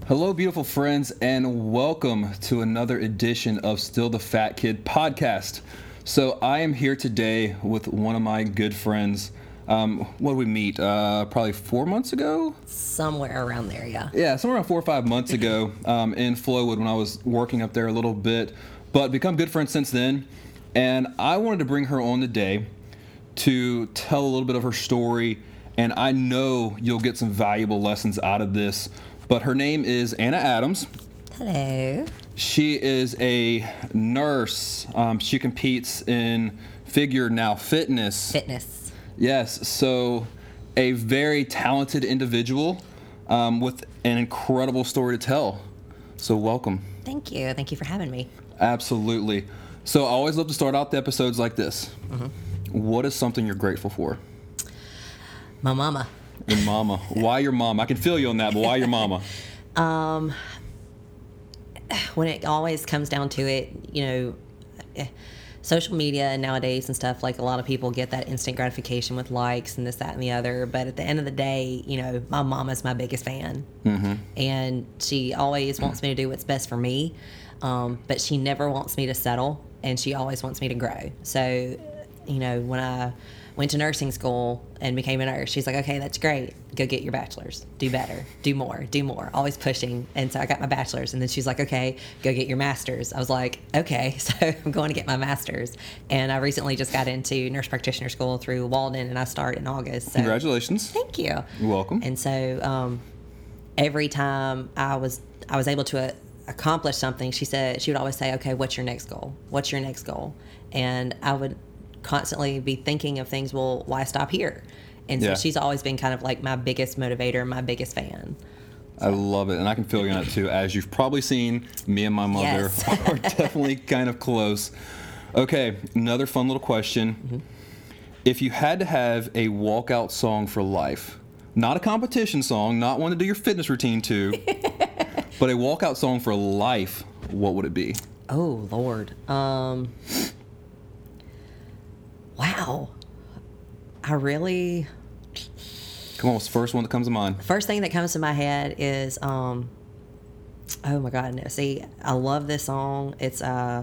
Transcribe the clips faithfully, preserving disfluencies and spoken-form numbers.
Hello, beautiful friends, and welcome to another edition of Still the Fat Kid podcast. So I am here today with one of my good friends. Um, what did we meet? Uh, probably four months ago? Somewhere around there, yeah. Yeah, somewhere around four or five months ago um, in Flowood when I was working up there a little bit, but become good friends since then. And I wanted to bring her on today to tell a little bit of her story, and I know you'll get some valuable lessons out of this. But her name is Anna Adams. Hello. She is a nurse. Um, she competes in figure now fitness. Fitness. Yes, so a very talented individual um, with an incredible story to tell. So welcome. Thank you. Thank you for having me. Absolutely. So I always love to start out the episodes like this. Mm-hmm. What is something you're grateful for? My mama. Your mama. Why your mama? I can feel you on that, but why your mama? Um, when it always comes down to it, you know, eh, social media nowadays and stuff, like a lot of people get that instant gratification with likes and this, that, and the other. But at the end of the day, you know, my mama's my biggest fan. Mm-hmm. And she always wants me to do what's best for me. Um, but she never wants me to settle, and she always wants me to grow. So, you know, when I went to nursing school and became a nurse, she's like, okay, that's great. Go get your bachelor's. Do better. Do more. Do more. Always pushing. And so I got my bachelor's. And then she's like, okay, go get your master's. I was like, okay. So I'm going to get my master's. And I recently just got into nurse practitioner school through Walden, and I start in August. So Congratulations. thank you. You're welcome. And so um, every time I was I was able to uh, accomplish something, she said, she would always say, okay, what's your next goal? What's your next goal? And I would constantly be thinking of things, well, why stop here? And so Yeah. she's always been kind of like my biggest motivator, my biggest fan. I love it, and I can feel you on it too. As you've probably seen, me and my mother Yes. are definitely kind of close. Okay, another fun little question. Mm-hmm. If you had to have a walkout song for life, not a competition song, not one to do your fitness routine to, but a walkout song for life, what would it be? Oh, Lord. Um, wow. I really... Come on, what's the first one that comes to mind? First thing that comes to my head is, um, oh my God, no, see, I love this song. It's, uh,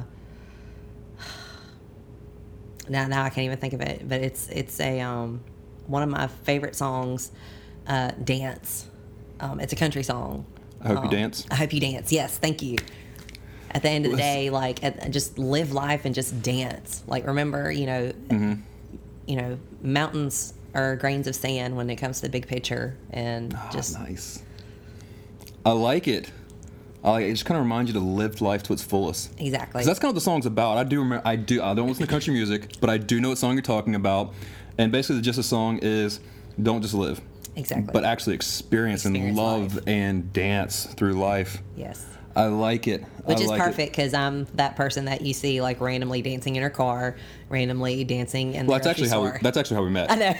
now, now I can't even think of it, but it's, it's a, um, one of my favorite songs, uh, Dance. Um, it's a country song. I Hope um, You Dance. I Hope You Dance. Yes. Thank you. At the end of the day, like, at, just live life and just dance. Like, remember, you know, mm-hmm. you know, mountains are grains of sand when it comes to the big picture, and Oh, just nice. I like it. I like it. It just kind of reminds you to live life to its fullest. exactly. 'Cause that's kind of what the song's about. I do remember. I do. I don't listen to country music, but I do know what song you're talking about. And basically, the gist of the song is, don't just live, Exactly. but actually experience, and Experience love life. and dance through life. Yes. I like it. Which I is like it. perfect, because I'm that person that you see like randomly dancing in her car, randomly dancing in Well, the that's actually how we, store. that's actually how we met. I know.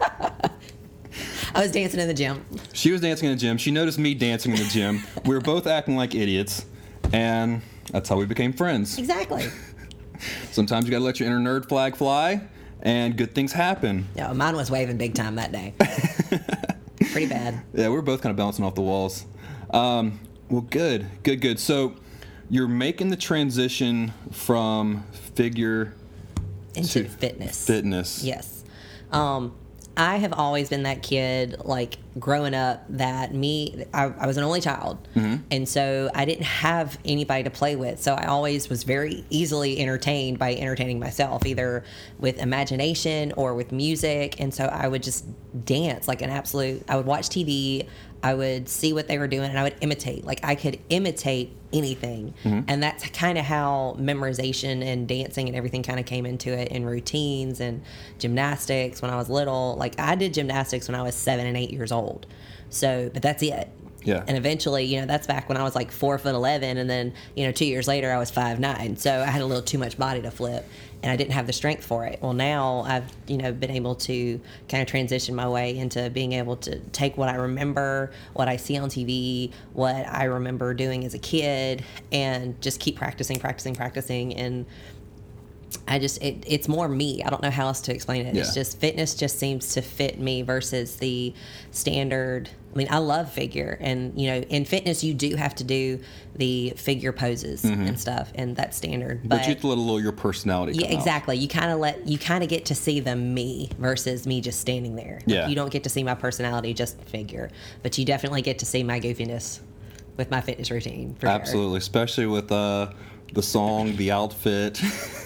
I was dancing in the gym. She was dancing in the gym. She noticed me dancing in the gym. We were both acting like idiots, and that's how we became friends. Exactly. Sometimes you gotta let your inner nerd flag fly, and good things happen. No, mine was waving big time that day. Pretty bad. Yeah, we were both kind of bouncing off the walls. Um, well, good, good, good. So you're making the transition from figure Into to fitness. fitness. Yes. Um, I have always been that kid, like growing up, that me, I, I was an only child. Mm-hmm. And so I didn't have anybody to play with. So I always was very easily entertained by entertaining myself, either with imagination or with music. And so I would just dance like an absolute, I would watch T V. I would see what they were doing, and I would imitate. Like, I could imitate anything. Mm-hmm. And that's kind of how memorization and dancing and everything kind of came into it, in routines and gymnastics when I was little. Like, I did gymnastics when I was seven and eight years old. So, but that's it. Yeah. And eventually, you know, that's back when I was like four foot eleven, and then, you know, two years later I was five nine. So I had a little too much body to flip, and I didn't have the strength for it. Well, now I've, you know, been able to kind of transition my way into being able to take what I remember, what I see on T V, what I remember doing as a kid, and just keep practicing, practicing, practicing. And I just it, it's more me. I don't know how else to explain it. Yeah. It's just fitness just seems to fit me versus the standard. I mean, I love figure, and you know, in fitness you do have to do the figure poses and stuff, and that's standard. But, but you have to let a little of your personality come yeah, out. exactly. You kind of let you kind of get to see the me versus me just standing there. Like, Yeah. you don't get to see my personality, just figure, but you definitely get to see my goofiness with my fitness routine. For Absolutely, sure. especially with uh, the song, the outfit.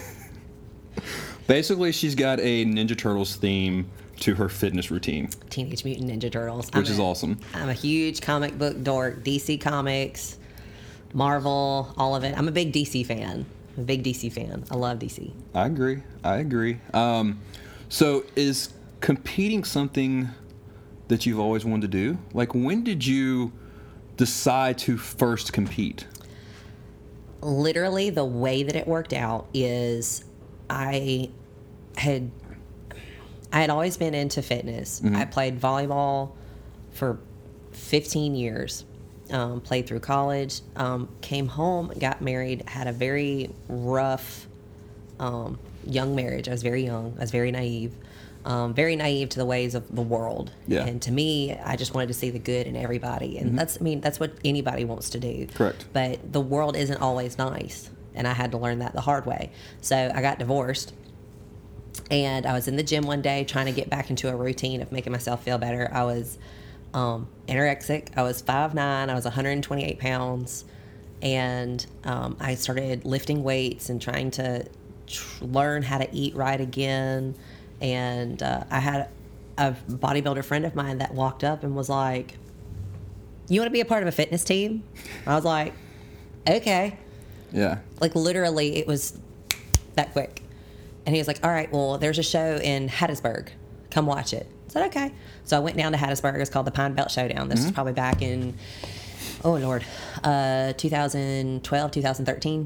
Basically, she's got a Ninja Turtles theme to her fitness routine, Teenage Mutant Ninja Turtles, which I'm is a, awesome. I'm a huge comic book dork. D C Comics, Marvel, all of it. I'm a big D C fan. I'm a big D C fan. I love D C. I agree. I agree. Um, so, is competing something that you've always wanted to do? Like, when did you decide to first compete? Literally, the way that it worked out is I had I had always been into fitness. Mm-hmm. I played volleyball for fifteen years. Um, played through college. Um, came home, got married, had a very rough um, young marriage. I was very young. I was very naive. Um, very naive to the ways of the world. Yeah. And to me, I just wanted to see the good in everybody. And that's, I mean, that's what anybody wants to do. Correct. But the world isn't always nice. And I had to learn that the hard way. So I got divorced. And I was in the gym one day trying to get back into a routine of making myself feel better. I was um, anorexic. I was five nine. I was one hundred twenty-eight pounds. And um, I started lifting weights and trying to tr- learn how to eat right again. And uh, I had a bodybuilder friend of mine that walked up and was like, "You want to be a part of a fitness team?" I was like, "Okay." Yeah. Like, literally, it was that quick. And he was like, "All right, well, there's a show in Hattiesburg. Come watch it." I said, "Okay." So I went down to Hattiesburg. It's called the Pine Belt Showdown. This Mm-hmm. was probably back in, oh, Lord, uh, twenty twelve, twenty thirteen.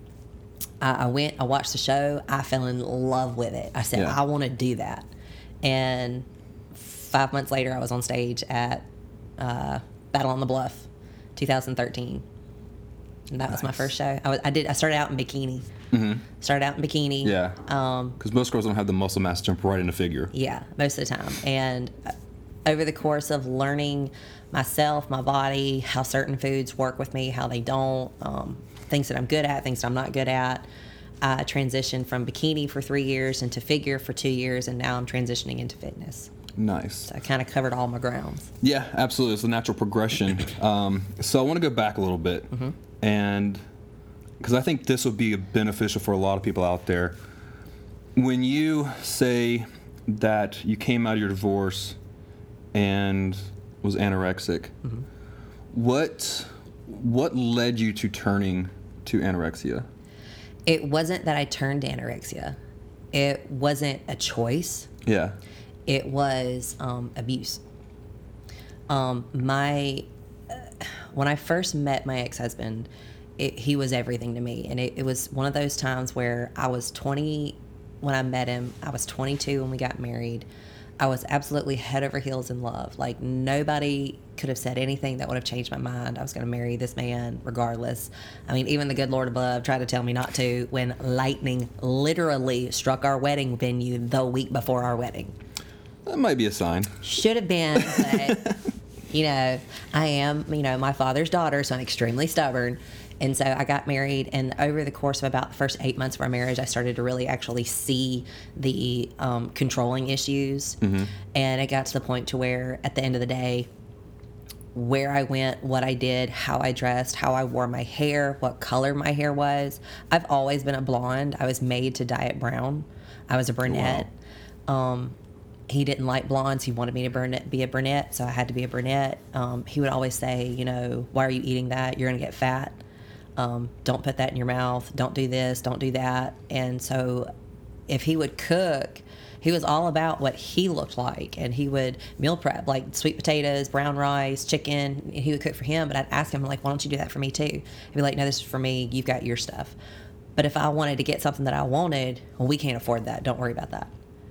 I, I went, I watched the show. I fell in love with it. I said, Yeah. I want to do that. And five months later, I was on stage at uh, Battle on the Bluff, twenty thirteen. And that was my Nice. first show. I, was, I did. I started out in bikini. Mm-hmm. Started out in bikini. Yeah. Um, Because most girls don't have the muscle mass to jump right into figure. yeah, most of the time. And uh, over the course of learning myself, my body, how certain foods work with me, how they don't, um, things that I'm good at, things that I'm not good at, I transitioned from bikini for three years into figure for two years, and now I'm transitioning into fitness. Nice. So I kind of covered all my grounds. Yeah, absolutely. It's a natural progression. Um, so I want to go back a little bit, Mm-hmm. and because I think this would be beneficial for a lot of people out there. When you say that you came out of your divorce and was anorexic, Mm-hmm. what what led you to turning to anorexia? It wasn't that I turned to anorexia. It wasn't a choice. Yeah. It was um, abuse. Um, my uh, when I first met my ex-husband, it, he was everything to me, and it, it was one of those times where I was twenty when I met him. I was twenty-two when we got married. I was absolutely head over heels in love. Like, nobody could have said anything that would have changed my mind. I was going to marry this man regardless. I mean, even the good Lord above tried to tell me not to when lightning literally struck our wedding venue the week before our wedding. That might be a sign. Should have been, but, you know, I am, you know, my father's daughter, so I'm extremely stubborn. And so I got married, and over the course of about the first eight months of our marriage, I started to really actually see the um, controlling issues. Mm-hmm. And it got to the point to where, at the end of the day, where I went, what I did, how I dressed, how I wore my hair, what color my hair was. I've always been a blonde. I was made to dye it brown. I was a brunette. Wow. Um, he didn't like blondes. He wanted me to brunette, be a brunette, so I had to be a brunette. Um, he would always say, you know, "Why are you eating that? You're going to get fat. Um, don't put that in your mouth. Don't do this. Don't do that." And so if he would cook, he was all about what he looked like. And he would meal prep, like sweet potatoes, brown rice, chicken. And he would cook for him. But I'd ask him, like, "Why don't you do that for me too?" He'd be like, "No, this is for me. You've got your stuff." But if I wanted to get something that I wanted, well, we can't afford that. Don't worry about that.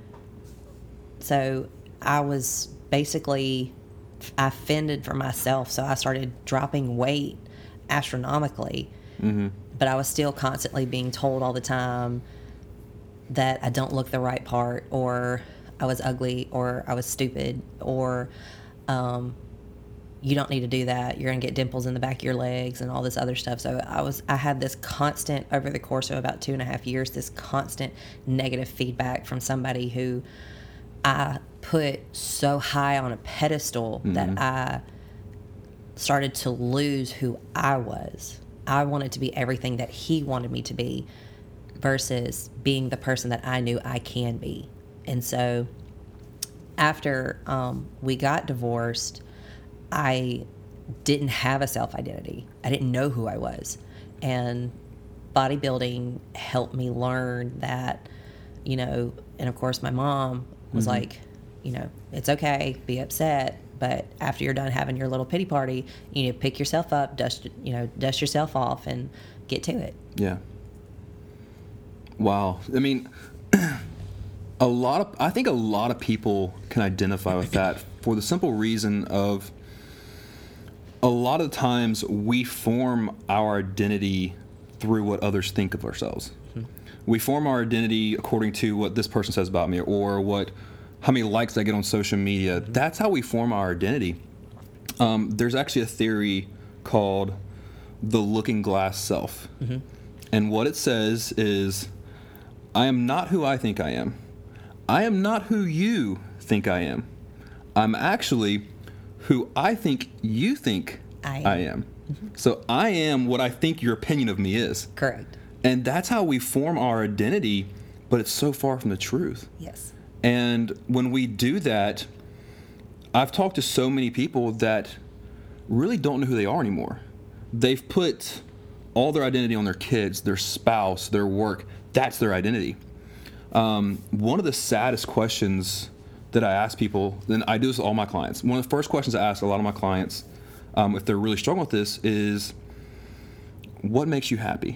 So I was basically, I fended for myself. So I started dropping weight astronomically. Mm-hmm. But I was still constantly being told all the time, that I don't look the right part, or I was ugly, or I was stupid, or um, you don't need to do that. You're gonna get dimples in the back of your legs and all this other stuff. So I was, I had this constant, over the course of about two and a half years, this constant negative feedback from somebody who I put so high on a pedestal mm-hmm. that I started to lose who I was. I wanted to be everything that he wanted me to be versus being the person that I knew I can be. And so after um, we got divorced, I didn't have a self-identity. I didn't know who I was. And bodybuilding helped me learn that, you know, and of course my mom was mm-hmm. like, you know, it's okay, be upset, but after you're done having your little pity party, you need to pick yourself up, dust, you know, dust yourself off and get to it. Yeah. Wow. I mean, a lot of, I think a lot of people can identify with that for the simple reason of a lot of times we form our identity through what others think of ourselves. Mm-hmm. We form our identity according to what this person says about me, or what, how many likes I get on social media. Mm-hmm. That's how we form our identity. Um, there's actually a theory called the looking glass self. Mm-hmm. And what it says is, I am not who I think I am. I am not who you think I am. I'm actually who I think you think I am. I am. Mm-hmm. So I am what I think your opinion of me is. Correct. And that's how we form our identity, but it's so far from the truth. Yes. And when we do that, I've talked to so many people that really don't know who they are anymore. They've put all their identity on their kids, their spouse, their work. That's their identity. Um, one of the saddest questions that I ask people, and I do this with all my clients, one of the first questions I ask a lot of my clients, um, if they're really struggling with this, is, what makes you happy?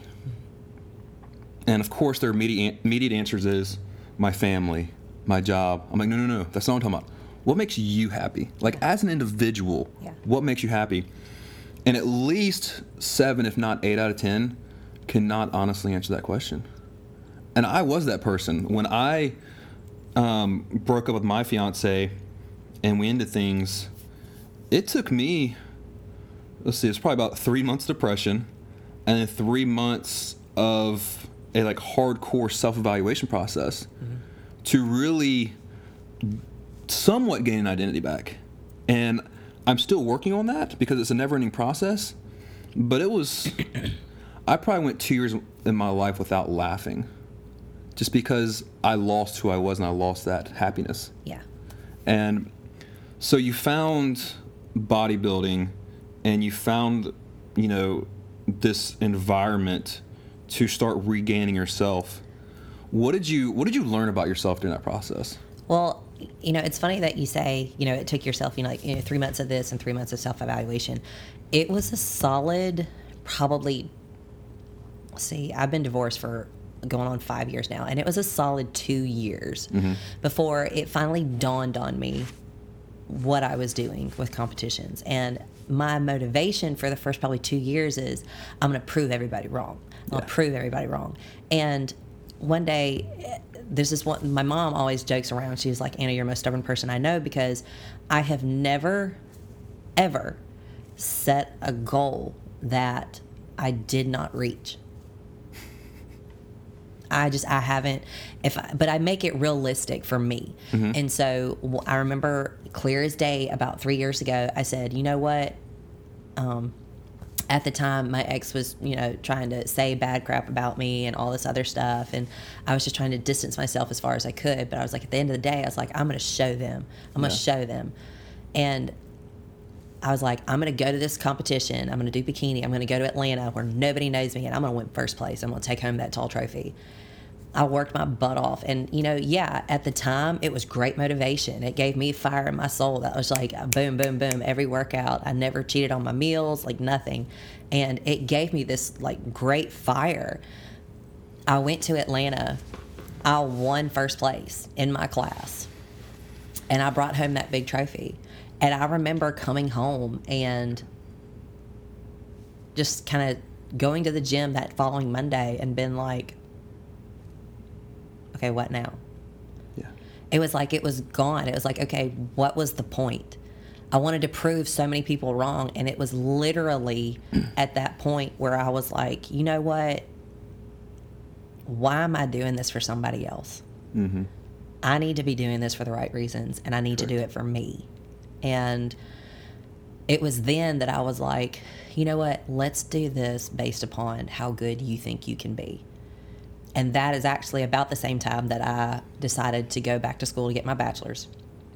And of course, their immediate, immediate answers is, my family, my job. I'm like, no, no, no, that's not what I'm talking about. What makes you happy? Like, as an individual, yeah. What makes you happy? And at least seven, if not eight out of ten, cannot honestly answer that question. And I was that person. When I um, broke up with my fiance and we ended things, it took me, let's see, it's probably about three months depression and then three months of a like hardcore self-evaluation process mm-hmm. to really somewhat gain an identity back. And I'm still working on that because it's a never-ending process. But it was, I probably went two years in my life without laughing. Just because I lost who I was and I lost that happiness. Yeah. And so you found bodybuilding and you found, you know, this environment to start regaining yourself. What did you what did you learn about yourself during that process? Well, you know, it's funny that you say, you know, it took yourself, you know, like, you know, three months of this and three months of self-evaluation. It was a solid, probably, see, I've been divorced for going on five years now, and it was a solid two years mm-hmm. before it finally dawned on me what I was doing with competitions. And my motivation for the first probably two years is, I'm going to prove everybody wrong. I'll yeah. prove everybody wrong. And one day, there's this one, my mom always jokes around. She was like, Anna, you're the most stubborn person I know, because I have never, ever set a goal that I did not reach. I just, I haven't, if I, but I make it realistic for me. Mm-hmm. And so I remember clear as day about three years ago, I said, you know what? Um, at the time, my ex was, you know, trying to say bad crap about me and all this other stuff. And I was just trying to distance myself as far as I could. But I was like, at the end of the day, I was like, I'm going to show them. I'm going to yeah. show them. And I was like, I'm going to go to this competition. I'm going to do bikini. I'm going to go to Atlanta where nobody knows me, and I'm going to win first place. I'm going to take home that tall trophy. I worked my butt off. And, you know, yeah, at the time, it was great motivation. It gave me fire in my soul. That was like boom, boom, boom, every workout. I never cheated on my meals, like nothing. And it gave me this, like, great fire. I went to Atlanta. I won first place in my class. And I brought home that big trophy. And I remember coming home and just kind of going to the gym that following Monday and been like, okay, what now? Yeah. It was like it was gone. It was like, okay, what was the point? I wanted to prove so many people wrong, and it was literally at that point where I was like, you know what? Why am I doing this for somebody else? Mm-hmm. I need to be doing this for the right reasons, and I need Correct. to do it for me. And it was then that I was like, you know what? Let's do this based upon how good you think you can be. And that is actually about the same time that I decided to go back to school to get my bachelor's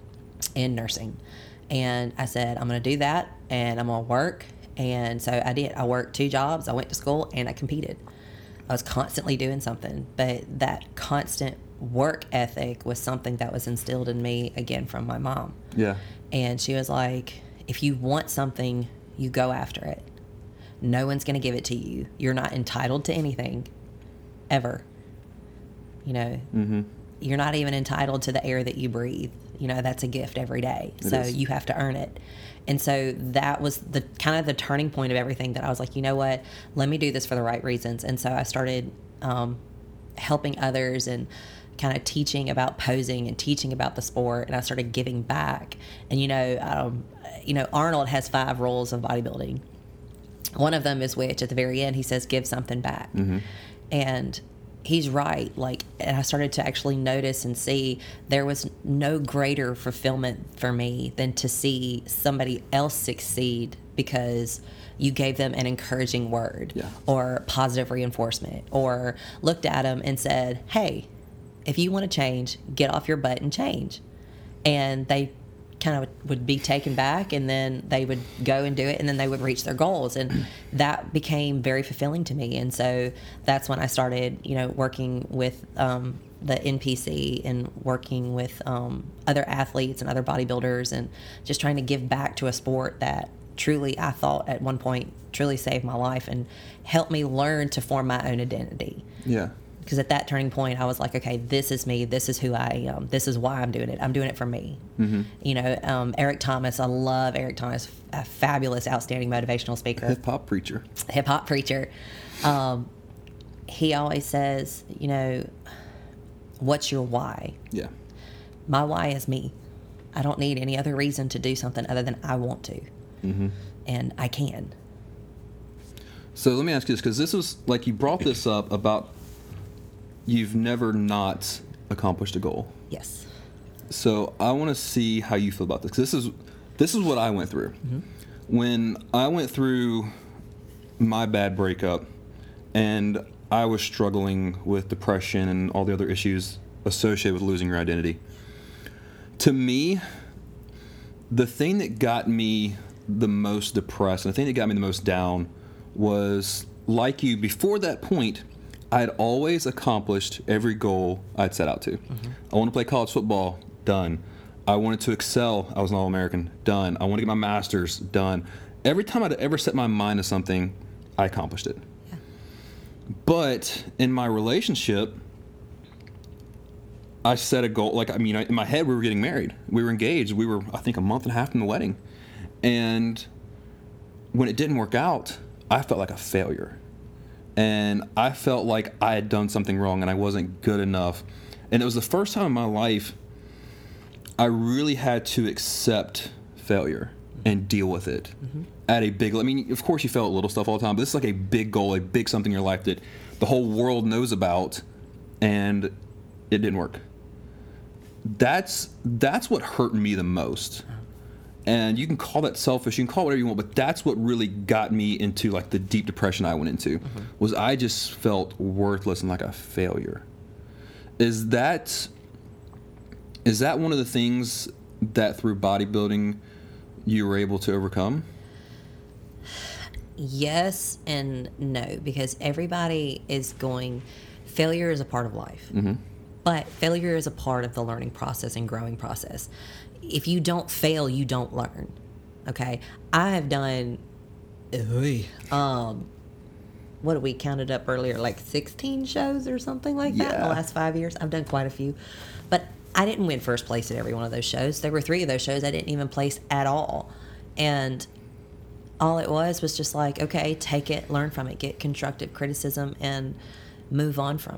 in nursing. And I said, I'm going to do that, and I'm going to work. And so I did. I worked two jobs. I went to school, and I competed. I was constantly doing something. But that constant work ethic was something that was instilled in me, again, from my mom. Yeah. And she was like, if you want something, you go after it. No one's going to give it to you. You're not entitled to anything, ever. You know, mm-hmm. You're not even entitled to the air that you breathe. You know, that's a gift every day. It so is. You have to earn it. And so that was the kind of the turning point of everything, that I was like, you know what, let me do this for the right reasons. And so I started um, helping others and kind of teaching about posing and teaching about the sport. And I started giving back. And, you know, um, you know, Arnold has five rules of bodybuilding. One of them is which, at the very end, he says, give something back. Mm-hmm. And he's right. Like, and I started to actually notice and see there was no greater fulfillment for me than to see somebody else succeed because you gave them an encouraging word yeah. or positive reinforcement, or looked at them and said, hey, if you want to change, get off your butt and change. And they kind of would be taken back, and then they would go and do it, and then they would reach their goals. And that became very fulfilling to me. And so that's when I started, you know, working with um, the N P C and working with um, other athletes and other bodybuilders, and just trying to give back to a sport that truly, I thought at one point, truly saved my life and helped me learn to form my own identity. Yeah. Because at that turning point, I was like, okay, this is me. This is who I am. This is why I'm doing it. I'm doing it for me. Mm-hmm. You know, um, Eric Thomas, I love Eric Thomas, a fabulous, outstanding motivational speaker. Hip-hop preacher. Hip-hop preacher. Um, he always says, you know, what's your why? Yeah. My why is me. I don't need any other reason to do something other than I want to. Mm-hmm. And I can. So let me ask you this, because this was, like, you brought this up about you've never not accomplished a goal. Yes. So I want to see how you feel about this. 'Cause this is this is what I went through. Mm-hmm. When I went through my bad breakup, and I was struggling with depression and all the other issues associated with losing your identity. To me, the thing that got me the most depressed, and the thing that got me the most down, was, like you, before that point, I had always accomplished every goal I'd set out to. Mm-hmm. I want to play college football, done. I wanted to excel, I was an All-American, done. I want to get my master's, done. Every time I'd ever set my mind to something, I accomplished it. Yeah. But in my relationship, I set a goal. Like, I mean, in my head, we were getting married. We were engaged. We were, I think, a month and a half from the wedding. And when it didn't work out, I felt like a failure. And I felt like I had done something wrong and I wasn't good enough. And it was the first time in my life I really had to accept failure and deal with it mm-hmm. at a big, I mean, of course you fail at little stuff all the time, but this is like a big goal, a big something in your life that the whole world knows about, and it didn't work. That's, that's what hurt me the most. And you can call that selfish, you can call it whatever you want, but that's what really got me into like the deep depression I went into, mm-hmm. was I just felt worthless and like a failure. Is that is that one of the things that through bodybuilding you were able to overcome? Yes and no, because everybody is going, failure is a part of life. Mm-hmm. But failure is a part of the learning process and growing process. If you don't fail, you don't learn. Okay? I have done, um, what did we counted up earlier? Like sixteen shows or something like that yeah. in the last five years. I've done quite a few. But I didn't win first place at every one of those shows. There were three of those shows I didn't even place at all. And all it was was just like, okay, take it, learn from it, get constructive criticism, and move on from it.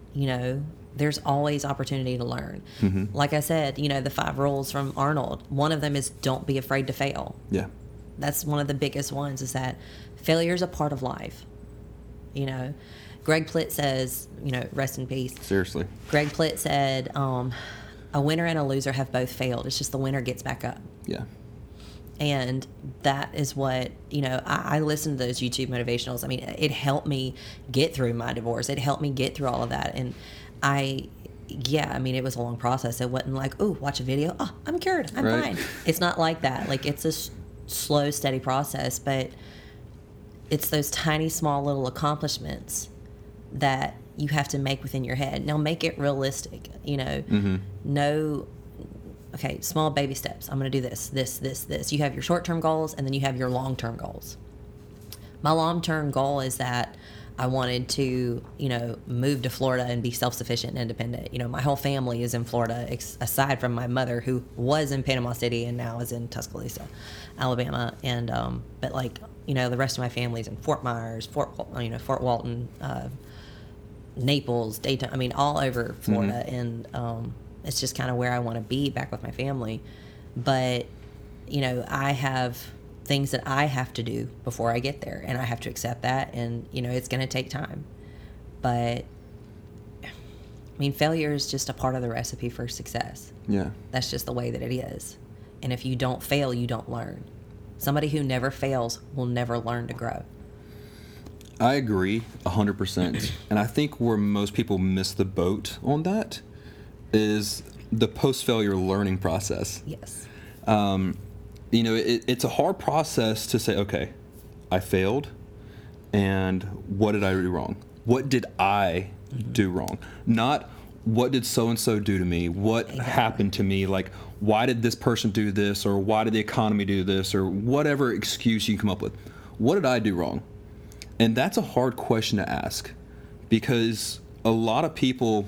You know, there's always opportunity to learn. Mm-hmm. Like I said, you know, the five rules from Arnold, one of them is don't be afraid to fail. Yeah. That's one of the biggest ones, is that failure is a part of life. You know, Greg Plitt says, you know, rest in peace. Seriously. Greg Plitt said, um, a winner and a loser have both failed. It's just the winner gets back up. Yeah. And that is what, you know, I, I listen to those YouTube motivationals. I mean, it helped me get through my divorce. It helped me get through all of that. And I, yeah, I mean, it was a long process. It wasn't like, oh, watch a video. Oh, I'm cured. I'm Right. fine. It's not like that. Like, it's a s- slow, steady process. But it's those tiny, small little accomplishments that you have to make within your head. Now, make it realistic, you know. Mm-hmm. No... Okay, small baby steps. I'm going to do this, this, this, this. You have your short-term goals, and then you have your long-term goals. My long-term goal is that I wanted to, you know, move to Florida and be self-sufficient and independent. You know, my whole family is in Florida, ex- aside from my mother, who was in Panama City and now is in Tuscaloosa, Alabama. And um, but like, you know, the rest of my family's in Fort Myers, Fort, you know, Fort Walton, uh, Naples, Dayton. I mean, all over Florida, Mm-hmm. and um, it's just kind of where I want to be, back with my family. But, you know, I have things that I have to do before I get there, and I have to accept that, and, you know, it's going to take time. But, I mean, failure is just a part of the recipe for success. Yeah. That's just the way that it is. And if you don't fail, you don't learn. Somebody who never fails will never learn to grow. I agree one hundred percent. And I think where most people miss the boat on that is the post-failure learning process. Yes. Um, you know, it, it's a hard process to say, okay, I failed, and what did I do wrong? What did I mm-hmm. do wrong? Not what did so-and-so do to me? What exactly. happened to me? Like, why did this person do this? Or why did the economy do this? Or whatever excuse you come up with. What did I do wrong? And that's a hard question to ask, because a lot of people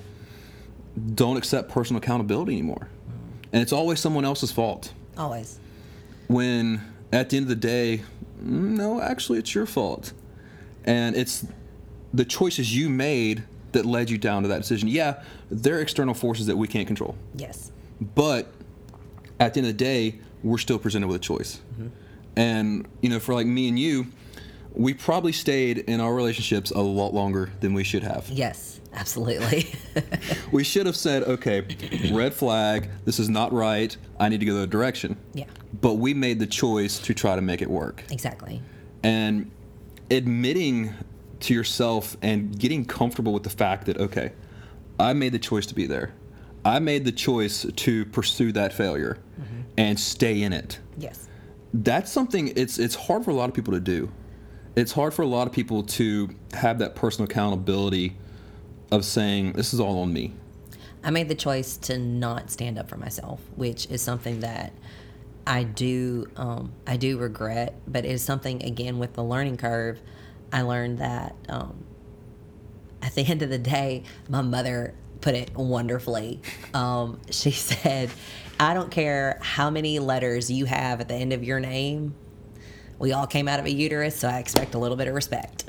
don't accept personal accountability anymore. And it's always someone else's fault. Always. When at the end of the day, no, actually it's your fault. And it's the choices you made that led you down to that decision. Yeah, there are external forces that we can't control. Yes. But at the end of the day, we're still presented with a choice. Mm-hmm. And, you know, for like me and you, we probably stayed in our relationships a lot longer than we should have. Yes, absolutely. We should have said, okay, red flag, this is not right, I need to go the other direction. Yeah. But we made the choice to try to make it work. Exactly. And admitting to yourself and getting comfortable with the fact that, okay, I made the choice to be there. I made the choice to pursue that failure mm-hmm. and stay in it. Yes. That's something, it's it's hard for a lot of people to do. It's hard for a lot of people to have that personal accountability of saying, this is all on me. I made the choice to not stand up for myself, which is something that I do um, I do regret, but it's something, again, with the learning curve, I learned that um, at the end of the day, my mother put it wonderfully. Um, she said, I don't care how many letters you have at the end of your name, we all came out of a uterus, so I expect a little bit of respect.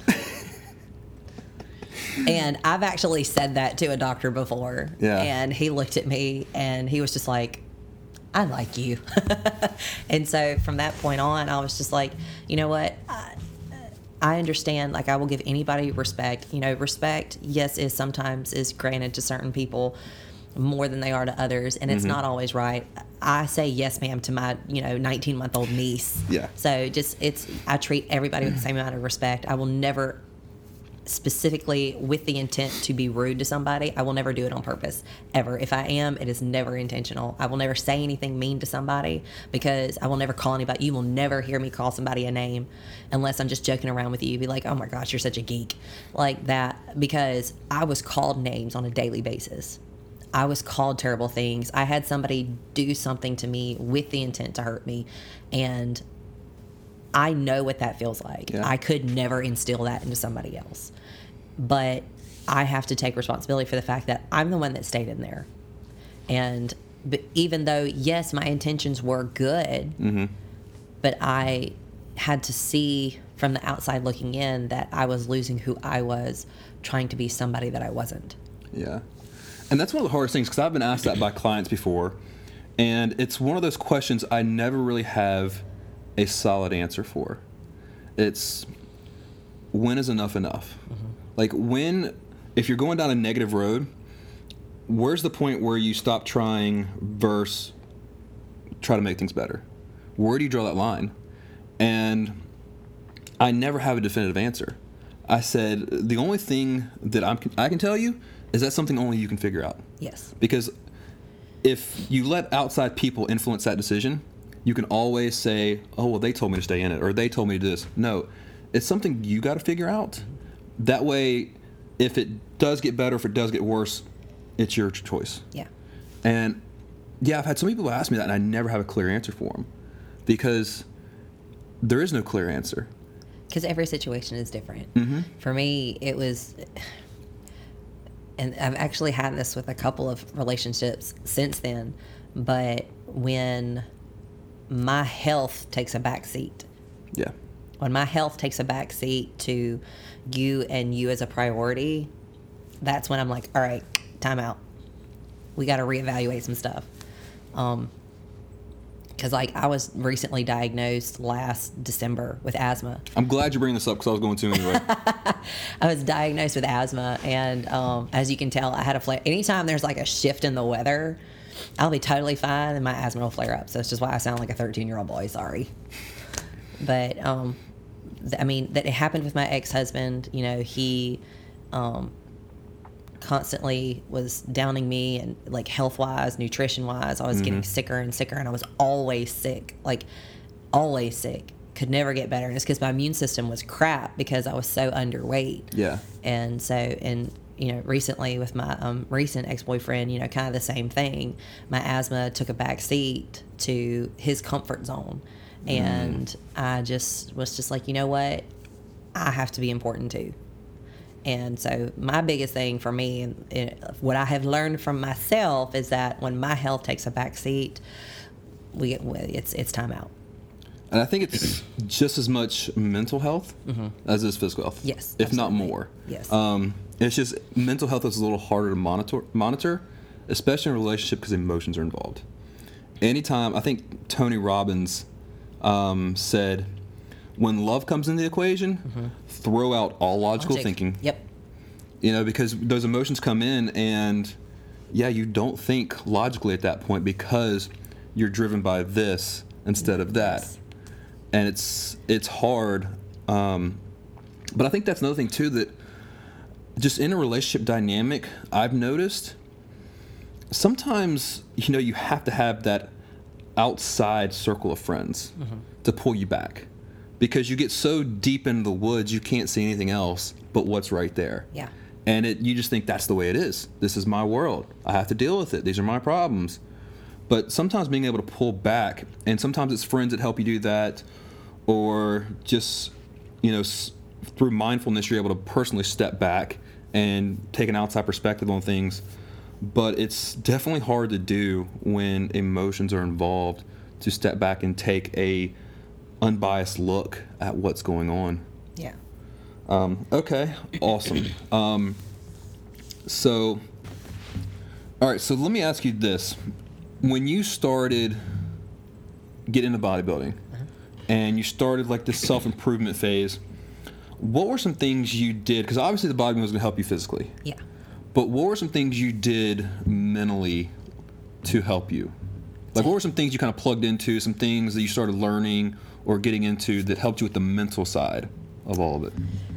And I've actually said that to a doctor before. Yeah. And he looked at me and he was just like, I like you. And so from that point on, I was just like, you know what? I, I understand. Like, I will give anybody respect. You know, respect, yes, is sometimes is granted to certain people more than they are to others, and it's mm-hmm. not always right. I say yes, ma'am, to my, you know, nineteen month old niece. Yeah. So just, it's, I treat everybody with the same amount of respect. I will never, specifically with the intent to be rude to somebody, I will never do it on purpose, ever. If I am, it is never intentional. I will never say anything mean to somebody, because I will never call anybody. You will never hear me call somebody a name unless I'm just joking around with you. Be like, oh my gosh, you're such a geek. Like that, because I was called names on a daily basis. I was called terrible things. I had somebody do something to me with the intent to hurt me, and I know what that feels like. Yeah. I could never instill that into somebody else. But I have to take responsibility for the fact that I'm the one that stayed in there. And but even though, yes, my intentions were good, mm-hmm. but I had to see from the outside looking in that I was losing who I was, trying to be somebody that I wasn't. Yeah. And that's one of the hardest things, because I've been asked that by clients before, and it's one of those questions I never really have a solid answer for. It's, when is enough enough? Mm-hmm. Like, when, if you're going down a negative road, where's the point where you stop trying versus try to make things better? Where do you draw that line? And I never have a definitive answer. I said, the only thing that I'm, I can tell you is that's something only you can figure out. Yes. Because if you let outside people influence that decision, you can always say, oh, well, they told me to stay in it, or they told me to do this. No, it's something you got to figure out. That way, if it does get better, if it does get worse, it's your choice. Yeah. And yeah, I've had some people ask me that, and I never have a clear answer for them, because there is no clear answer. Because every situation is different. Mm-hmm. For me, it was, and I've actually had this with a couple of relationships since then, but when my health takes a back seat. Yeah. When my health takes a back seat to you and you as a priority, that's when I'm like, all right, time out. We got to reevaluate some stuff. Um, because like I was recently diagnosed last December with asthma. I'm glad you bring this up, because I was going to anyway. I was diagnosed with asthma, and um, as you can tell, I had a flare. Anytime there's like a shift in the weather, I'll be totally fine, and my asthma will flare up. So it's just why I sound like a thirteen-year-old boy. Sorry, but um, th- I mean that it happened with my ex-husband. You know, he um, constantly was downing me, and like health-wise, nutrition-wise, I was Mm-hmm. getting sicker and sicker, and I was always sick, like always sick. Could never get better, and it's because my immune system was crap because I was so underweight. Yeah. And so, and you know, recently with my um, recent ex-boyfriend, you know, kind of the same thing. My asthma took a back seat to his comfort zone, and mm. I just was just like, you know what, I have to be important too. And so my biggest thing for me, and it, what I have learned from myself, is that when my health takes a back seat, we get, it's it's time out. And I think it's just as much mental health mm-hmm. as it is physical health. Yes, if absolutely. not more. Yes. Um, it's just mental health is a little harder to monitor, monitor, especially in a relationship, because emotions are involved. Anytime, I think Tony Robbins um, said, when love comes into the equation, mm-hmm. throw out all logical Logic. thinking. Yep. You know, because those emotions come in, and yeah, you don't think logically at that point, because you're driven by this instead of that. Yes. And it's it's hard, um, but I think that's another thing too, that just in a relationship dynamic, I've noticed sometimes, you know, you have to have that outside circle of friends mm-hmm. to pull you back, because you get so deep into the woods you can't see anything else but what's right there. Yeah. And it you just think that's the way it is. This is my world. I have to deal with it. These are my problems. But sometimes being able to pull back, and sometimes it's friends that help you do that, or just, you know, s- through mindfulness, you're able to personally step back and take an outside perspective on things. But it's definitely hard to do when emotions are involved, to step back and take a unbiased look at what's going on. Yeah. Um, okay, awesome. Um, so, all right, so let me ask you this. When you started getting into bodybuilding, uh-huh. and you started like this self-improvement phase, what were some things you did? Because obviously the bodybuilding was going to help you physically. Yeah. But what were some things you did mentally to help you? Like, what were some things you kind of plugged into, some things that you started learning or getting into that helped you with the mental side of all of it?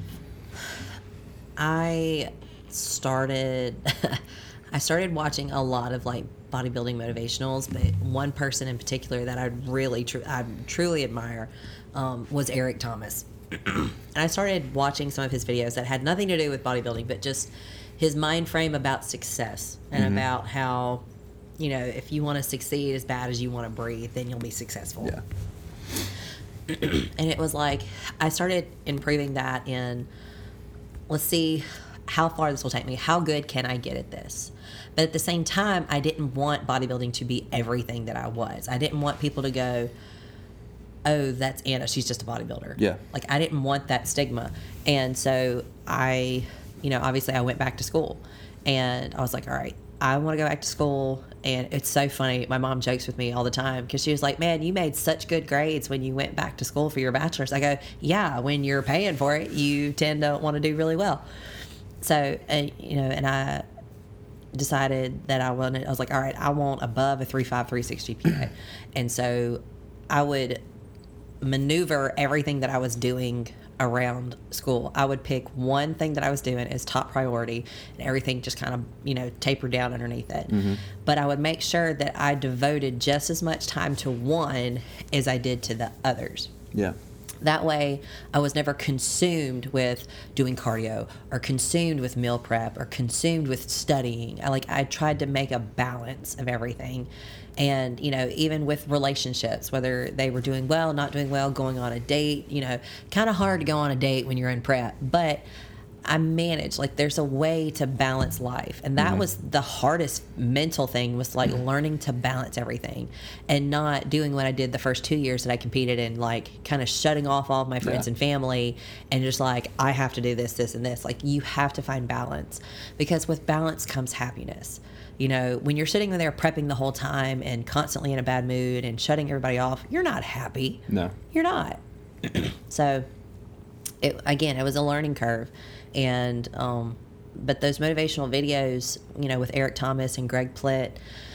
I started I started watching a lot of like bodybuilding motivationals, but one person in particular that I really tr- I truly admire um, was Eric Thomas. And I started watching some of his videos that had nothing to do with bodybuilding, but just his mind frame about success and mm-hmm. about how, you know, if you want to succeed as bad as you want to breathe, then you'll be successful. Yeah. And it was like, I started improving that in, let's see how far this will take me. How good can I get at this? But at the same time, I didn't want bodybuilding to be everything that I was. I didn't want people to go, oh, that's Anna, she's just a bodybuilder. Yeah. Like, I didn't want that stigma. And so I, you know, obviously I went back to school. And I was like, all right, I want to go back to school. And it's so funny. My mom jokes with me all the time because she was like, man, you made such good grades when you went back to school for your bachelor's. I go, yeah, when you're paying for it, you tend to want to do really well. So, uh, you know, and I decided that I wanted, I was like, all right, I want above a three point five, three point six G P A. And so I would maneuver everything that I was doing around school. I would pick one thing that I was doing as top priority, and everything just kind of, you know, tapered down underneath it. Mm-hmm. But I would make sure that I devoted just as much time to one as I did to the others. Yeah. That way, I was never consumed with doing cardio or consumed with meal prep or consumed with studying. I like I tried to make a balance of everything. And, you know, even with relationships, whether they were doing well, not doing well, going on a date, you know, kind of hard to go on a date when you're in prep. But I managed, like, there's a way to balance life. And that mm-hmm. was the hardest mental thing, was like learning to balance everything and not doing what I did the first two years that I competed in, like kind of shutting off all of my friends yeah. and family and just like, I have to do this, this, and this. Like, you have to find balance, because with balance comes happiness. You know, when you're sitting there prepping the whole time and constantly in a bad mood and shutting everybody off, you're not happy. No. You're not. So, it, again, it was a learning curve. And, um, but those motivational videos, you know, with Eric Thomas and Greg Plitt,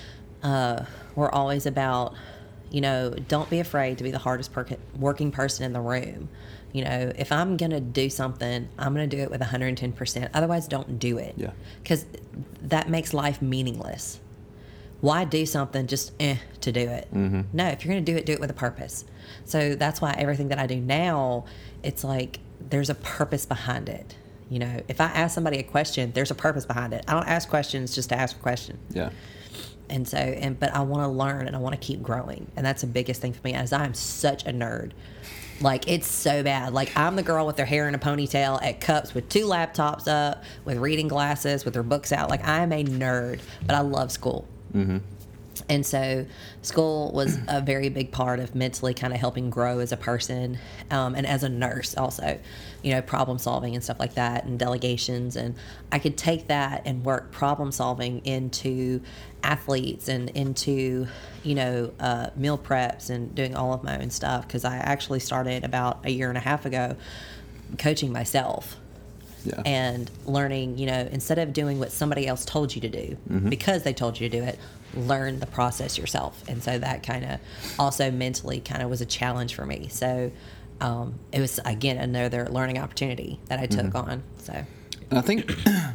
uh, were always about, you know, don't be afraid to be the hardest per- working person in the room. You know, if I'm going to do something, I'm going to do it with one hundred ten percent. Otherwise, don't do it. Yeah. Because that makes life meaningless. Why do something just eh, to do it? Mm-hmm. No, if you're going to do it, do it with a purpose. So that's why everything that I do now, it's like there's a purpose behind it. You know, if I ask somebody a question, there's a purpose behind it. I don't ask questions just to ask a question. Yeah. And so, and but I want to learn and I want to keep growing. And that's the biggest thing for me, as I'm such a nerd. Like, it's so bad. Like, I'm the girl with their hair in a ponytail at Cups with two laptops up, with reading glasses, with her books out. Like, I'm a nerd, but I love school. Mm-hmm. And so school was a very big part of mentally kind of helping grow as a person, um, and as a nurse also, you know, problem solving and stuff like that, and delegations. And I could take that and work problem solving into athletes and into, you know, uh, meal preps and doing all of my own stuff, because I actually started about a year and a half ago coaching myself. Yeah. And learning, you know, instead of doing what somebody else told you to do, mm-hmm. because they told you to do it, learn the process yourself. And so that kind of also mentally kind of was a challenge for me. So um, it was, again, another learning opportunity that I took mm-hmm. on. So and I think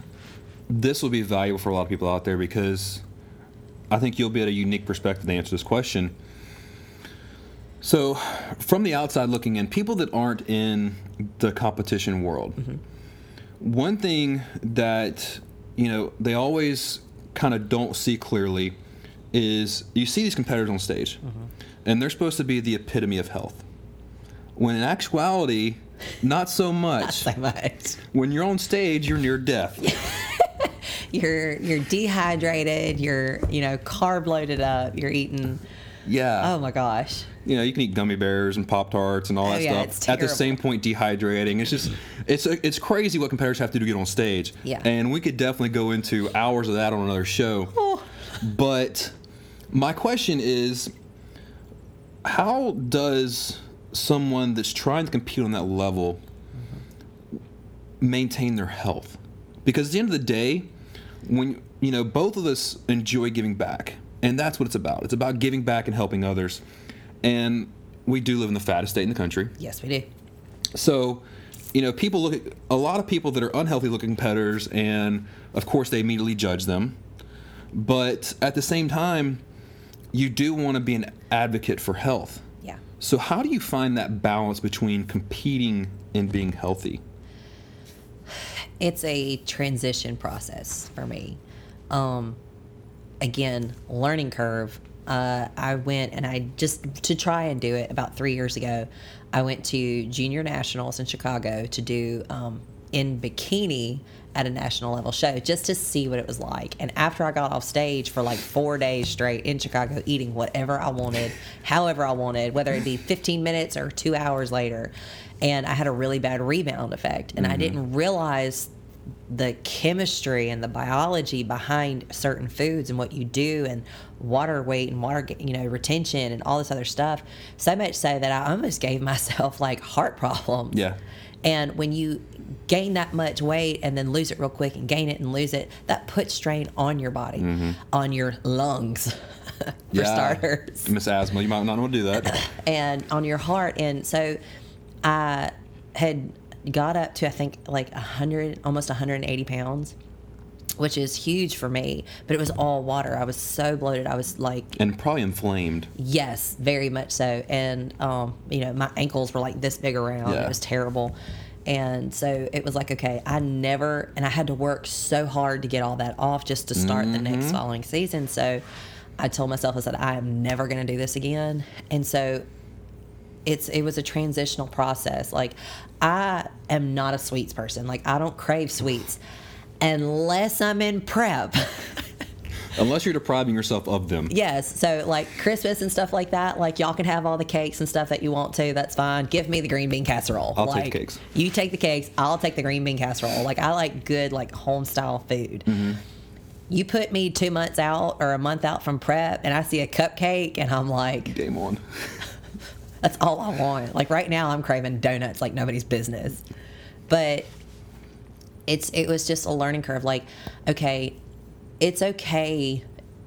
this will be valuable for a lot of people out there, because I think you'll be at a unique perspective to answer this question. So from the outside looking in, people that aren't in the competition world, mm-hmm. one thing that, you know, they always kind of don't see clearly is you see these competitors on stage, mm-hmm. and they're supposed to be the epitome of health, when in actuality, not so much. Not so much. When you're on stage, you're near death. you're you're dehydrated. You're, you know, carb loaded up. You're eating. Yeah. Oh my gosh. You know, you can eat gummy bears and Pop-Tarts and all oh, that yeah, stuff. It's At the same point, dehydrating. It's just, it's it's crazy what competitors have to do to get on stage. Yeah. And we could definitely go into hours of that on another show. Oh. But my question is, how does someone that's trying to compete on that level mm-hmm. maintain their health? Because at the end of the day, when, you know, both of us enjoy giving back. And that's what it's about. It's about giving back and helping others. And we do live in the fattest state in the country. Yes, we do. So, you know, people look at a lot of people that are unhealthy looking competitors, and of course they immediately judge them. But at the same time, you do want to be an advocate for health. Yeah. So how do you find that balance between competing and being healthy? It's a transition process for me. Um, again, learning curve. Uh, I went and I just, to try and do it about three years ago, I went to Junior Nationals in Chicago to do um, in bikini at a national level show, just to see what it was like. And after I got off stage for like four days straight in Chicago, eating whatever I wanted, however I wanted, whether it be fifteen minutes or two hours later, and I had a really bad rebound effect. And mm-hmm. I didn't realize the chemistry and the biology behind certain foods and what you do and water weight and water, you know, retention and all this other stuff. So much so that I almost gave myself like heart problems. Yeah. And when you gain that much weight and then lose it real quick and gain it and lose it, that puts strain on your body, mm-hmm. on your lungs, for yeah. starters. Miss Asthma, you might not want to do that. And on your heart. And so I had got up to, I think, like one hundred, almost one hundred eighty pounds, which is huge for me, but it was all water. I was so bloated. I was like... And probably inflamed. Yes, very much so. And, um, you know, my ankles were like this big around. Yeah. It was terrible. And so it was like, okay, I never... And I had to work so hard to get all that off just to start mm-hmm. the next following season. So I told myself, I said, I am never going to do this again. And so... It's it was a transitional process. Like, I am not a sweets person. Like, I don't crave sweets unless I'm in prep. Unless you're depriving yourself of them. Yes. So, like, Christmas and stuff like that, like, y'all can have all the cakes and stuff that you want to. That's fine. Give me the green bean casserole. I'll like, take the cakes. You take the cakes. I'll take the green bean casserole. Like, I like good, like, home-style food. Mm-hmm. You put me two months out or a month out from prep, and I see a cupcake, and I'm like... Game on. That's all I want. Like right now, I'm craving donuts like nobody's business. But it's it was just a learning curve. Like, okay, it's okay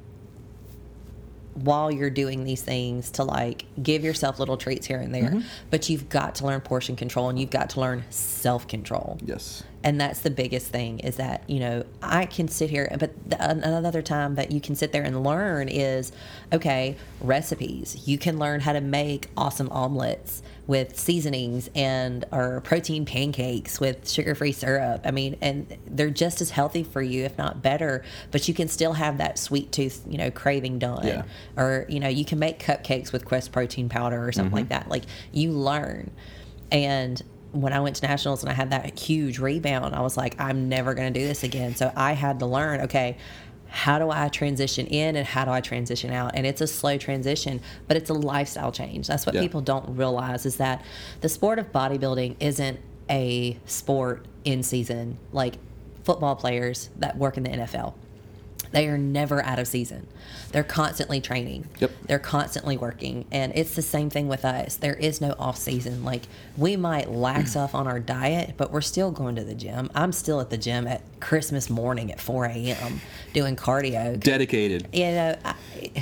while you're doing these things to like give yourself little treats here and there. Mm-hmm. But you've got to learn portion control and you've got to learn self-control. Yes. And that's the biggest thing is that, you know, I can sit here, but the, another time that you can sit there and learn is, okay, recipes. You can learn how to make awesome omelets with seasonings and or protein pancakes with sugar-free syrup. I mean, and they're just as healthy for you, if not better, but you can still have that sweet tooth, you know, craving done. Yeah. Or, you know, you can make cupcakes with Quest protein powder or something mm-hmm. like that. Like, you learn. And when I went to nationals and I had that huge rebound, I was like, I'm never going to do this again. So I had to learn, okay, how do I transition in and how do I transition out? And it's a slow transition, but it's a lifestyle change. That's what yeah. people don't realize is that the sport of bodybuilding isn't a sport in season like football players that work in the N F L. They are never out of season. They're constantly training. Yep. They're constantly working. And it's the same thing with us. There is no off season. Like, we might lax off on our diet, but we're still going to the gym. I'm still at the gym at Christmas morning at four a.m. doing cardio. Dedicated. You know, I,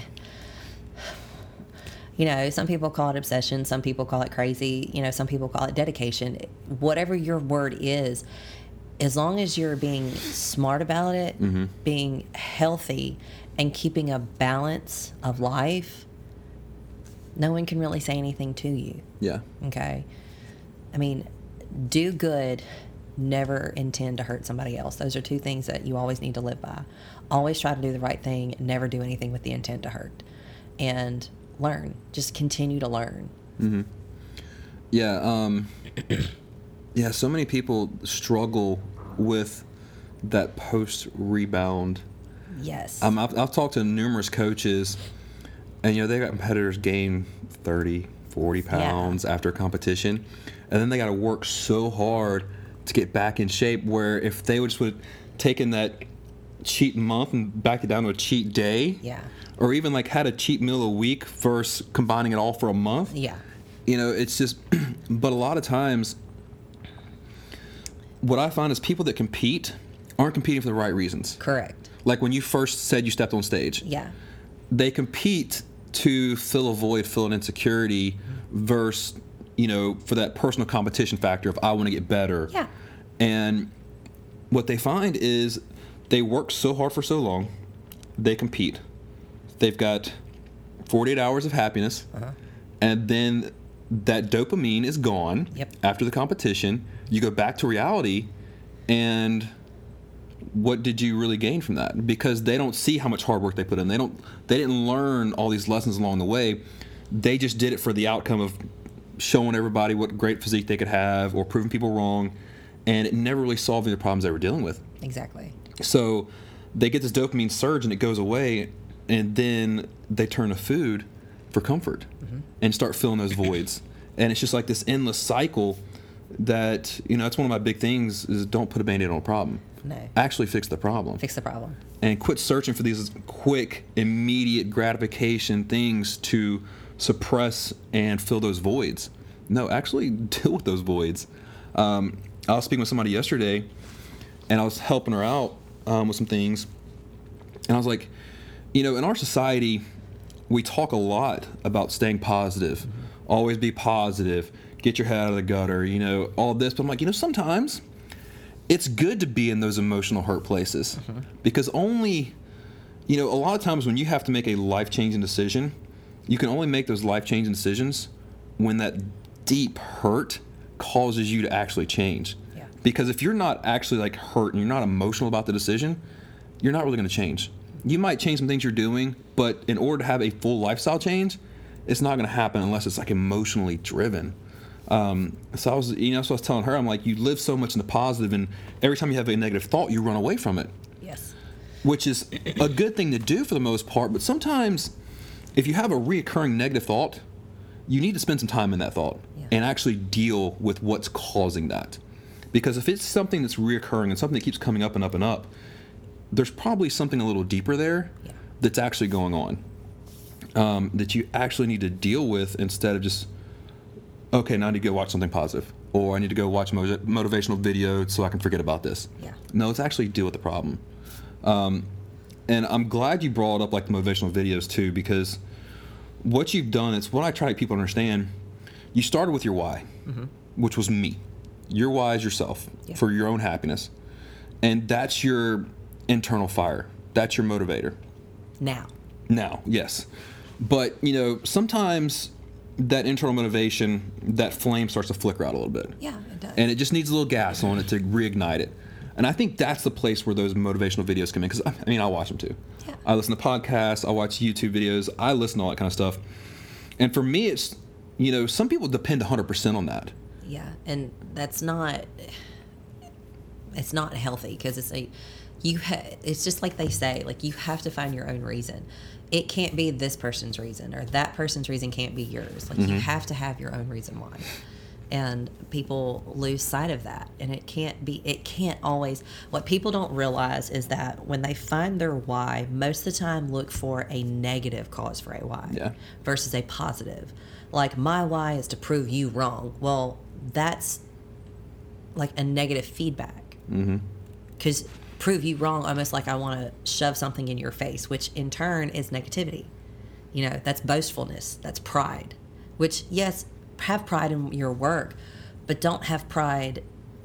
you know, some people call it obsession. Some people call it crazy. You know, some people call it dedication. Whatever your word is, as long as you're being smart about it, mm-hmm. being healthy, and keeping a balance of life, no one can really say anything to you. Yeah. Okay? I mean, do good, never intend to hurt somebody else. Those are two things that you always need to live by. Always try to do the right thing, never do anything with the intent to hurt. And learn. Just continue to learn. Mm-hmm. Yeah, um... Yeah, so many people struggle with that post-rebound. Yes. Um, I've, I've talked to numerous coaches, and, you know, they've got competitors gain thirty, forty pounds yeah. after a competition, and then they got to work so hard to get back in shape where if they would just would have taken that cheat month and backed it down to a cheat day, yeah, or even, like, had a cheat meal a week versus combining it all for a month. Yeah. You know, it's just, but a lot of times, what I find is people that compete aren't competing for the right reasons. Correct. Like when you first said you stepped on stage. Yeah. They compete to fill a void, fill an insecurity versus, you know, for that personal competition factor of I want to get better. Yeah. And what they find is they work so hard for so long, they compete. They've got forty-eight hours of happiness, uh-huh. and then that dopamine is gone yep. after the competition. You go back to reality, and what did you really gain from that? Because they don't see how much hard work they put in. They don't. They didn't learn all these lessons along the way. They just did it for the outcome of showing everybody what great physique they could have or proving people wrong, and it never really solved the problems they were dealing with. Exactly. So they get this dopamine surge, and it goes away, and then they turn to food for comfort mm-hmm. and start filling those voids. And it's just like this endless cycle that, you know, that's one of my big things is don't put a Band-Aid on a problem. No. Actually fix the problem. Fix the problem. And quit searching for these quick, immediate gratification things to suppress and fill those voids. No, actually deal with those voids. Um, I was speaking with somebody yesterday, and I was helping her out um, with some things. And I was like, you know, in our society, we talk a lot about staying positive, mm-hmm. always be positive, get your head out of the gutter, you know, all this. But I'm like, you know, sometimes it's good to be in those emotional hurt places mm-hmm. because only, you know, a lot of times when you have to make a life-changing decision, you can only make those life-changing decisions when that deep hurt causes you to actually change. Yeah. Because if you're not actually like hurt and you're not emotional about the decision, you're not really going to change. You might change some things you're doing, but in order to have a full lifestyle change, it's not going to happen unless it's like emotionally driven. Um, so I was, you know, so I was telling her, I'm like, you live so much in the positive, and every time you have a negative thought, you run away from it. Yes. Which is a good thing to do for the most part, but sometimes if you have a reoccurring negative thought, you need to spend some time in that thought yeah. and actually deal with what's causing that. Because if it's something that's reoccurring and something that keeps coming up and up and up, there's probably something a little deeper there yeah. that's actually going on um, that you actually need to deal with instead of just, okay, now I need to go watch something positive, or I need to go watch a motivational video so I can forget about this. Yeah. No, it's actually deal with the problem. Um, and I'm glad you brought up like the motivational videos too, because what you've done, it's what I try to get people to understand. You started with your why, mm-hmm. which was me. Your why is yourself yeah. for your own happiness. And that's your internal fire. That's your motivator. Now. Now, yes. But, you know, sometimes that internal motivation, that flame starts to flicker out a little bit. Yeah, it does. And it just needs a little gas on it to reignite it. And I think that's the place where those motivational videos come in. Because, I mean, I watch them too. Yeah. I listen to podcasts. I watch YouTube videos. I listen to all that kind of stuff. And for me, it's, you know, some people depend one hundred percent on that. Yeah, and that's not, it's not healthy because it's a, you ha- it's just like they say, like you have to find your own reason. It can't be this person's reason, or that person's reason can't be yours. Like mm-hmm. you have to have your own reason why. And people lose sight of that, and it can't be, it can't always, what people don't realize is that when they find their why, most of the time look for a negative cause for a why yeah. versus a positive. Like, my why is to prove you wrong. Well, that's like a negative feedback. Because mm-hmm. prove you wrong, almost like I want to shove something in your face, which in turn is negativity. You know, that's boastfulness, that's pride. Which, yes, have pride in your work, but don't have pride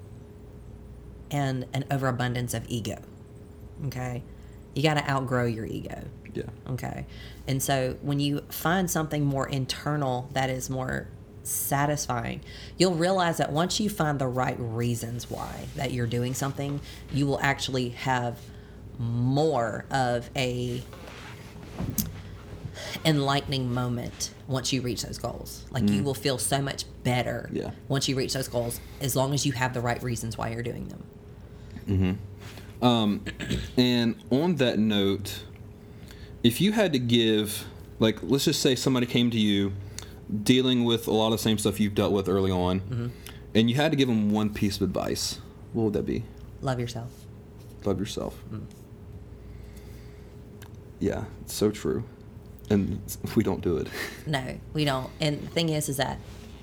and an overabundance of ego. Okay? You got to outgrow your ego. Yeah. Okay? And so when you find something more internal that is more satisfying, you'll realize that once you find the right reasons why that you're doing something, you will actually have more of a enlightening moment once you reach those goals. Like mm. you will feel so much better yeah. once you reach those goals, as long as you have the right reasons why you're doing them. Mm-hmm. Um, and on that note, if you had to give, like, let's just say somebody came to you dealing with a lot of the same stuff you've dealt with early on, mm-hmm. and you had to give them one piece of advice, what would that be? Love yourself. Love yourself. Mm. Yeah, it's so true. And we don't do it. No, we don't. And the thing is, is that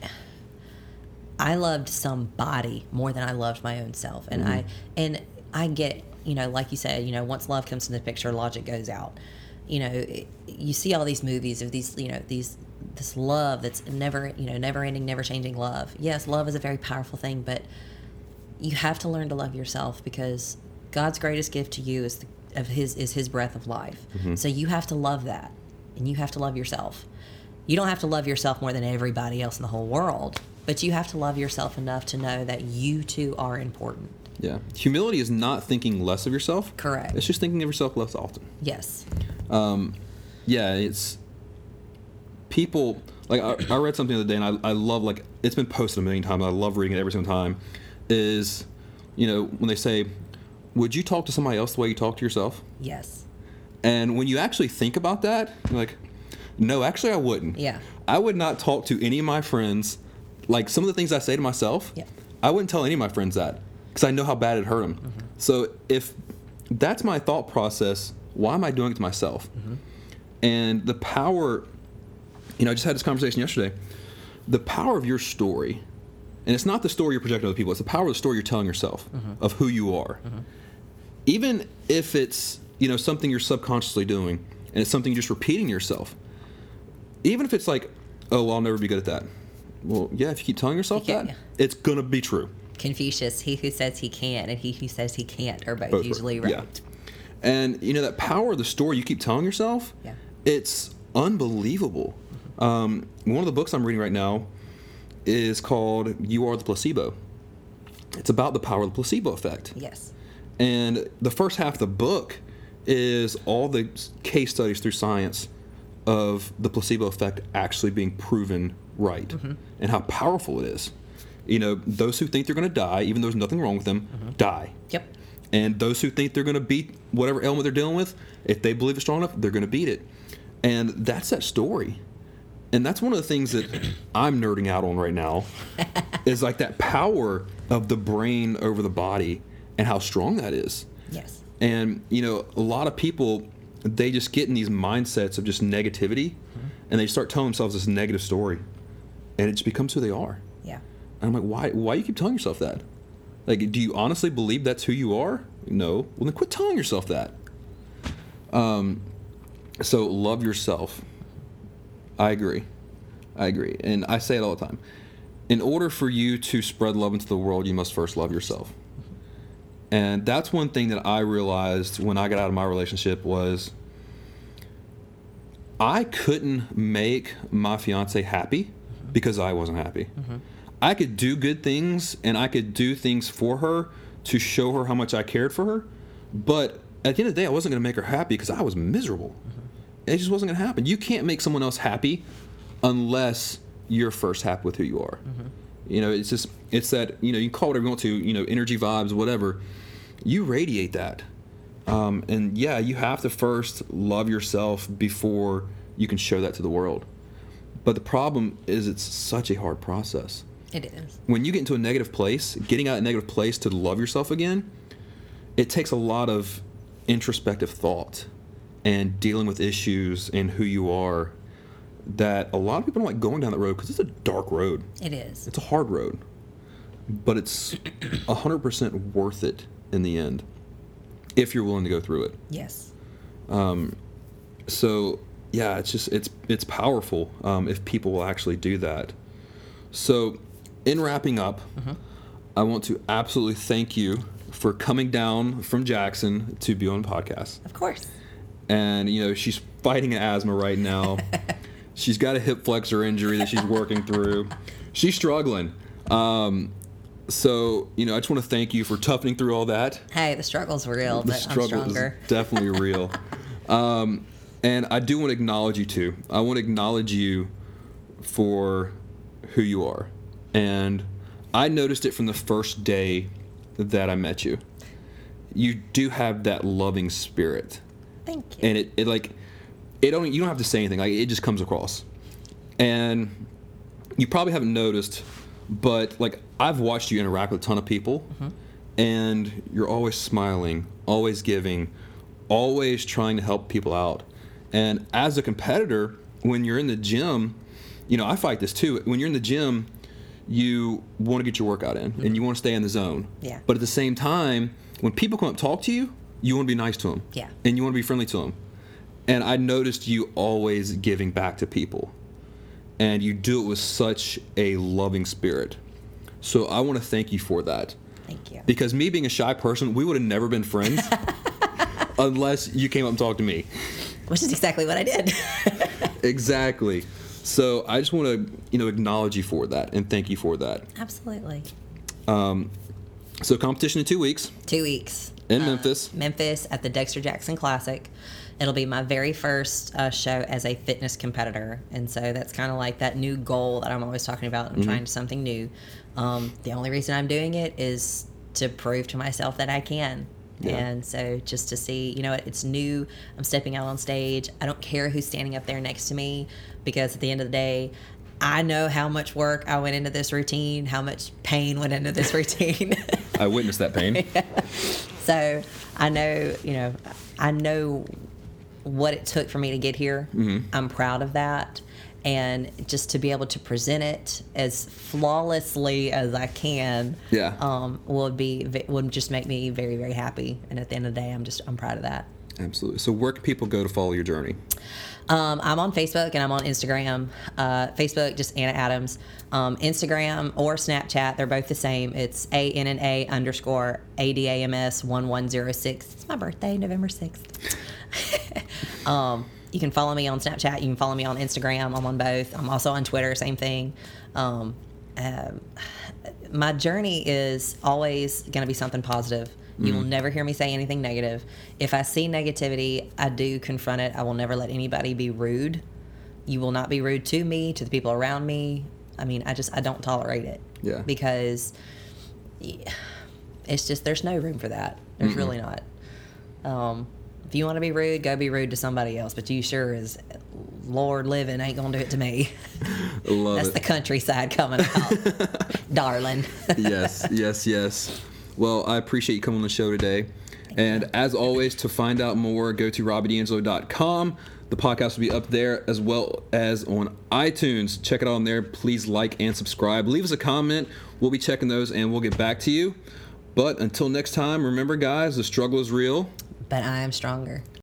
I loved somebody more than I loved my own self. And mm-hmm. I, and I get, you know, like you said, you know, once love comes into the picture, logic goes out. You know, you see all these movies of these, you know, these, this love that's never, you know, never ending, never changing love. Yes, love is a very powerful thing, but you have to learn to love yourself, because God's greatest gift to you is the, of his, is his breath of life. Mm-hmm. So you have to love that, and you have to love yourself. You don't have to love yourself more than everybody else in the whole world, but you have to love yourself enough to know that you too are important. Yeah. Humility is not thinking less of yourself. Correct. It's just thinking of yourself less often. Yes. Um, yeah, it's people, like I, I read something the other day, and I, I love, like, it's been posted a million times. I love reading it every single time. Is, you know, when they say, would you talk to somebody else the way you talk to yourself? Yes. And when you actually think about that, you're like, no, actually I wouldn't. Yeah. I would not talk to any of my friends, like some of the things I say to myself, yeah. I wouldn't tell any of my friends that because I know how bad it hurt them. Mm-hmm. So if that's my thought process, why am I doing it to myself? Mm-hmm. And the power, you know, I just had this conversation yesterday. The power of your story, and it's not the story you're projecting to other people, it's the power of the story you're telling yourself mm-hmm. of who you are. Mm-hmm. Even if it's, you know, something you're subconsciously doing and it's something you're just repeating to yourself. Even if it's like, oh, well, I'll never be good at that. Well, yeah, if you keep telling yourself can, that, yeah. it's going to be true. Confucius, he who says he can't and he who says he can't are both, both usually right. Yeah. And, you know, that power of the story you keep telling yourself, yeah. it's unbelievable. Mm-hmm. Um, one of the books I'm reading right now is called You Are the Placebo. It's about the power of the placebo effect. Yes. And the first half of the book is all the case studies through science of the placebo effect actually being proven right mm-hmm. and how powerful it is. You know, those who think they're going to die, even though there's nothing wrong with them, mm-hmm. die. Yep. And those who think they're going to beat whatever ailment they're dealing with, if they believe it's strong enough, they're going to beat it. And that's that story. And that's one of the things that I'm nerding out on right now is like that power of the brain over the body and how strong that is. Yes. And, you know, a lot of people, they just get in these mindsets of just negativity mm-hmm. and they start telling themselves this negative story and it just becomes who they are. Yeah. And I'm like, why, why do you keep telling yourself that? Like, do you honestly believe that's who you are? No. Well, then quit telling yourself that. Um, so love yourself. I agree. I agree. And I say it all the time. In order for you to spread love into the world, you must first love yourself. And that's one thing that I realized when I got out of my relationship was I couldn't make my fiance happy because I wasn't happy. Mm-hmm. I could do good things and I could do things for her to show her how much I cared for her. But at the end of the day, I wasn't going to make her happy because I was miserable. Mm-hmm. It just wasn't going to happen. You can't make someone else happy unless you're first happy with who you are. Mm-hmm. You know, it's just, it's that, you know, you can call it whatever you want to, you know, energy, vibes, whatever. You radiate that. Um, and yeah, you have to first love yourself before you can show that to the world. But the problem is it's such a hard process. It is. When you get into a negative place, getting out of a negative place to love yourself again, it takes a lot of introspective thought and dealing with issues and who you are that a lot of people don't like going down that road because it's a dark road. It is. It's a hard road. But it's one hundred percent worth it in the end if you're willing to go through it. Yes. Um, so, yeah, it's just, it's it's powerful um, if people will actually do that. So, in wrapping up, mm-hmm. I want to absolutely thank you for coming down from Jackson to be on the podcast. Of course. And, you know, she's fighting asthma right now. She's got a hip flexor injury that she's working through. She's struggling. Um, so, you know, I just want to thank you for toughening through all that. Hey, the struggle's real, the but struggle I'm stronger. Is definitely real. Um, and I do want to acknowledge you, too. I want to acknowledge you for who you are. And I noticed it from the first day that I met you. You do have that loving spirit. Thank you. And it, it like, it only, you don't have to say anything. Like, it just comes across. And you probably haven't noticed, but like, I've watched you interact with a ton of people, mm-hmm. and you're always smiling, always giving, always trying to help people out. And as a competitor, when you're in the gym, you know, I fight this too. When you're in the gym, you want to get your workout in, mm-hmm. and you want to stay in the zone. Yeah. But at the same time, when people come up and talk to you, you want to be nice to them. Yeah. And you want to be friendly to them. And I noticed you always giving back to people. And you do it with such a loving spirit. So I want to thank you for that. Thank you. Because me being a shy person, we would have never been friends unless you came up and talked to me. Which is exactly what I did. Exactly. So I just want to, you know, acknowledge you for that and thank you for that. Absolutely. Um, so competition in two weeks. Two weeks. In uh, Memphis. Memphis at the Dexter Jackson Classic. It'll be my very first uh, show as a fitness competitor. And so that's kind of like that new goal that I'm always talking about. I'm mm-hmm. trying something new. Um, the only reason I'm doing it is to prove to myself that I can. Yeah. And so just to see, you know, it's new. I'm stepping out on stage. I don't care who's standing up there next to me because at the end of the day, I know how much work I went into this routine, how much pain went into this routine. I witnessed that pain. Yeah. So I know, you know, I know what it took for me to get here. Mm-hmm. I'm proud of that. And just to be able to present it as flawlessly as I can, yeah, um, would be would just make me very, very happy. And at the end of the day, I'm just I'm proud of that. Absolutely. So where can people go to follow your journey? Um, I'm on Facebook and I'm on Instagram. Uh, Facebook, just Anna Adams. Um, Instagram or Snapchat, they're both the same. It's A N N A underscore A D A M S one one zero six. It's my birthday, November sixth. um, you can follow me on Snapchat. You can follow me on Instagram. I'm on both. I'm also on Twitter, same thing. Um, um, my journey is always going to be something positive. You will never hear me say anything negative. If I see negativity, I do confront it. I will never let anybody be rude. You will not be rude to me, to the people around me. I mean, I just, I don't tolerate it. Yeah. Because it's just, there's no room for that. There's mm-hmm. really not. Um, if you want to be rude, go be rude to somebody else. But you sure as Lord living ain't going to do it to me. Love That's it. The countryside coming out, darling. Yes, yes, yes. Well, I appreciate you coming on the show today. And as always, to find out more, go to robbie d'angelo dot com. The podcast will be up there as well as on iTunes. Check it out on there. Please like and subscribe. Leave us a comment. We'll be checking those and we'll get back to you. But until next time, remember, guys, the struggle is real. But I am stronger.